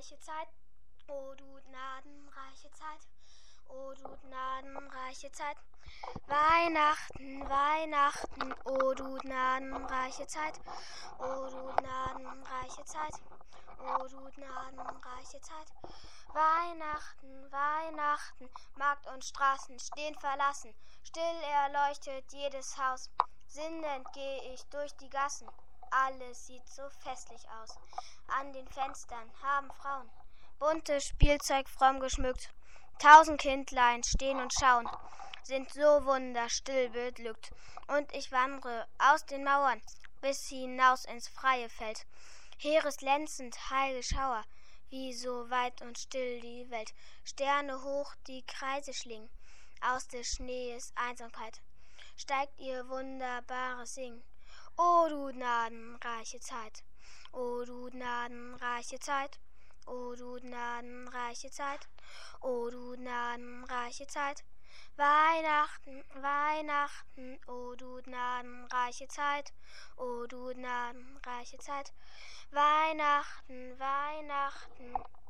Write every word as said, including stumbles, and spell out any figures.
gnadenreiche Zeit, o du gnadenreiche Zeit, o du gnadenreiche Zeit. Weihnachten, Weihnachten, o du gnadenreiche Zeit, o du gnadenreiche Zeit, o du gnadenreiche Zeit. Weihnachten, Weihnachten, Markt und Straßen stehen verlassen, still erleuchtet jedes Haus. Sinnend geh ich durch die Gassen, alles sieht so festlich aus. An den Fenstern haben Frauen buntes Spielzeug fromm geschmückt. Tausend Kindlein stehen und schauen, sind so wunderstill beglückt. Und ich wandre aus den Mauern bis hinaus ins freie Feld. Heeresglänzend, heile Schauer, wie so weit und still die Welt. Sterne hoch die Kreise schlingen, aus des Schnees Einsamkeit steigt ihr wunderbares Singen. O du gnadenreiche Zeit, o du gnadenreiche Zeit, o du gnadenreiche Zeit, o du gnadenreiche Zeit. Weihnachten, Weihnachten, o du gnadenreiche Zeit, o du gnadenreiche Zeit. Weihnachten, Weihnachten,